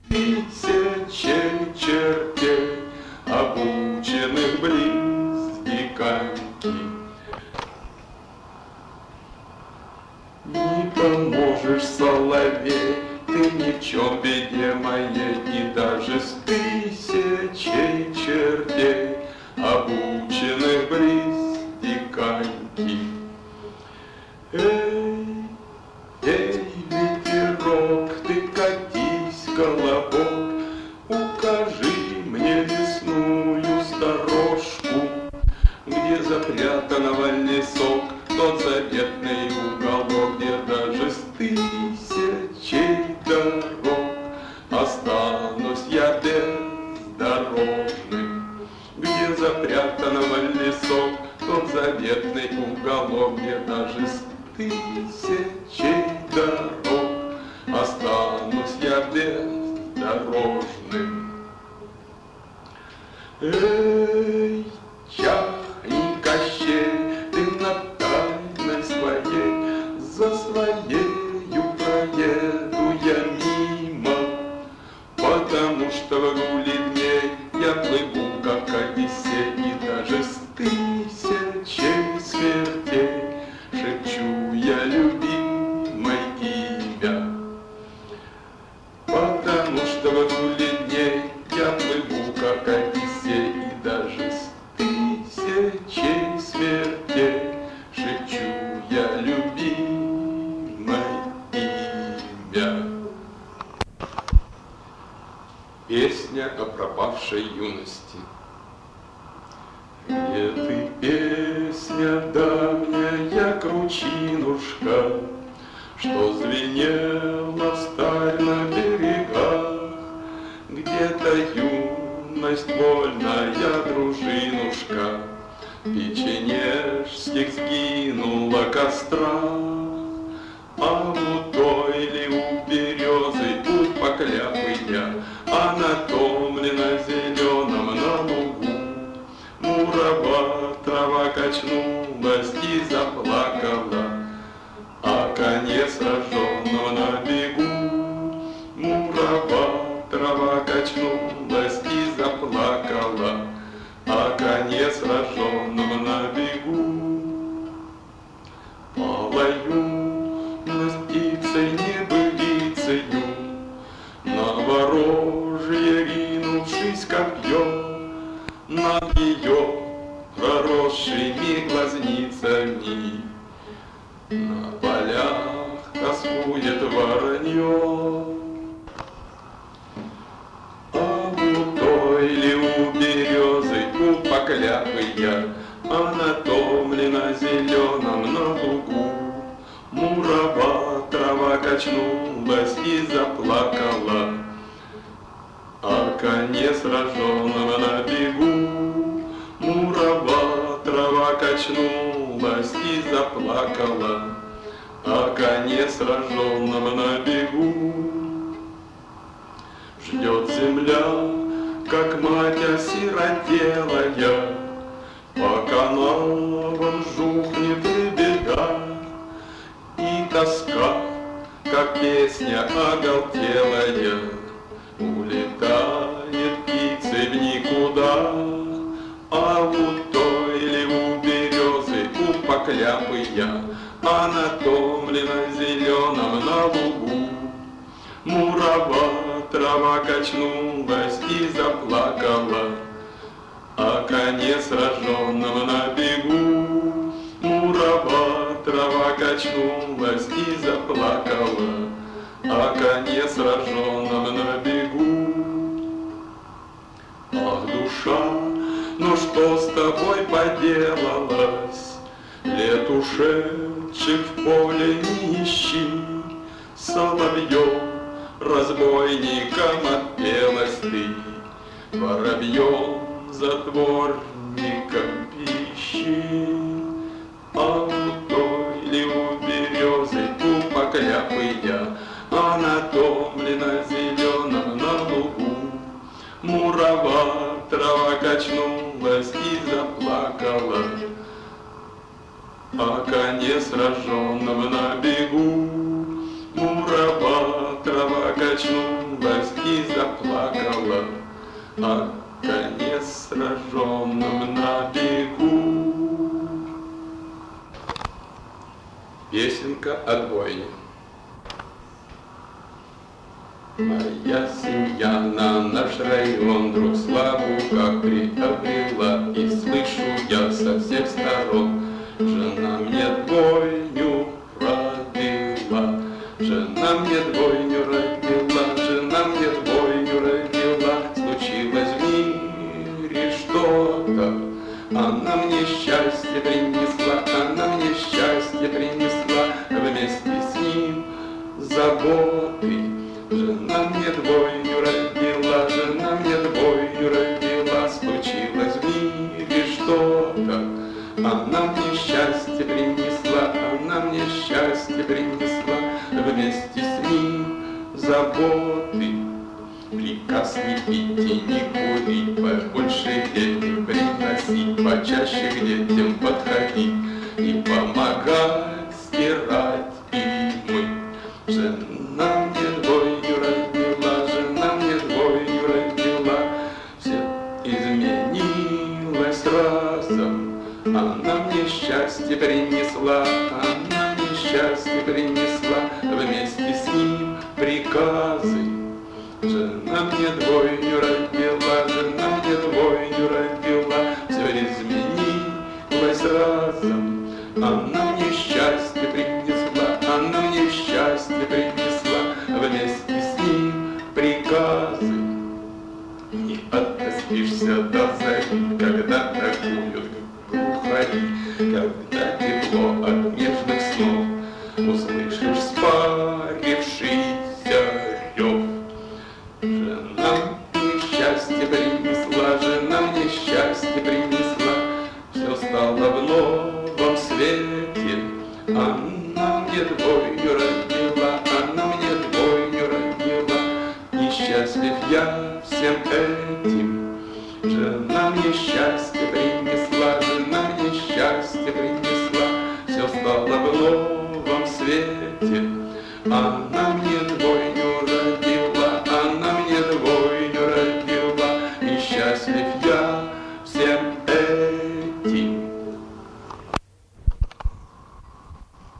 тысячей чертей, обученных близ и коньки. Не поможешь, соловей, ты ни в чем беде моей, и даже с тысячей чертей, обученных близ и коньки. Эй, эй, ветерок, ты катись, колобок, укажи мне лесную сторожку, где запрятан овальный сок, тот заветный уголок, где даже с тысячей дорог останусь я бездорожным, где запрятан овальный сок, тот заветный уголок, где даже с тысячей дорог останусь я бездорожным. Эй, чахни, Кощей, ты на тайной своей, за своею проеду я мимо, потому что в гуле дней я плыву, как Одиссей, и даже с тысячей смертей шепчу я любимой имя, потому что в гуле дней я плыву, как Одиссей, и даже с тысячей смертей шепчу я любимой имя. Песня о пропавшей юности. Где ты, песня давняя кручинушка, что звенела встарь на берегах? Где-то юность вольная дружинушка печенежских сгинула костра, а у той ли у березы путь покляпый я, а натомлена зеленом на лугу мурава трава качнулась и заплакала, а коне сраженного на бегу. Мурава трава качнулась и заплакала, а коне сраженного на бегу. Малою птицей небылицею на ворожье ринувшись копьем, над ее проросшими глазницами на полях тоскует воронье. А у той ли у березы, у покляпы я, а натомлена зеленом на лугу мурава трава качнулась и заплакала, а коне сраженного на бегу. Мурава трава качнулась и заплакала, а коне сраженного на бегу. Ждет земля, как мать осиротелая, пока навон жухнет и беда, и тоска, как песня оголтелая, улетает птицей в никуда. А у той ли у березы, у покляпы я, а натомлена зеленом на лугу мурава трава качнулась и заплакала, а коне сраженного на бегу. Мурава трава качнулась и заплакала, а коне сраженном на бегу. Ах, душа, ну что с тобой поделалось? Лет ушедших в поле не ищи, соловьем, разбойником отпелась ты, воробьем, затворником пищи. А у той ли у березы, у покляпы я, а натомлена зеленом на лугу мурава трава качнулась и заплакала, а коне сраженного на бегу. Мурава трава качнулась и заплакала, о коне сраженном на бегу. Песенка о двойне. Моя семья на наш район вдруг славу как приобрела, и слышу я со всех сторон: жена мне двойню родила, жена мне двойню родила, жена мне двойню родила. Случилось в мире что-то, она мне счастье принесла, она мне счастье принесла, вместе с ним заботы. Жена мне двойню родила, жена мне двойню родила. Случилось в мире что-то, она мне счастье принесла, она мне счастье принесла, вместе с ним заботы. Приказ не пить и не курить, побольше денег приносить, почаще к детям подходить и помогать стирать и мыть. Жена мне двойню родила, жена мне двойню родила. Все изменилось разом, она мне счастье принесла, она мне счастье принесла, вместе с ним приказы. Жена мне двойню родила, жена мне двойню родила. Все изменилось разом, она мне счастье принесла, она мне счастье принесла, вместе с ним приказы. Не отоспишься до зари, когда торгуют глухари, когда тепло от нежных снов услышишь спарившийся рев. Жена мне счастье принесла, жена мне счастье принесла. Все стало в новом свете, она мне двойню родила, она мне двойню родила. Несчастлив я всем этим, жена мне счастье принесла, жена мне счастье принесла. Все стало в новом свете, она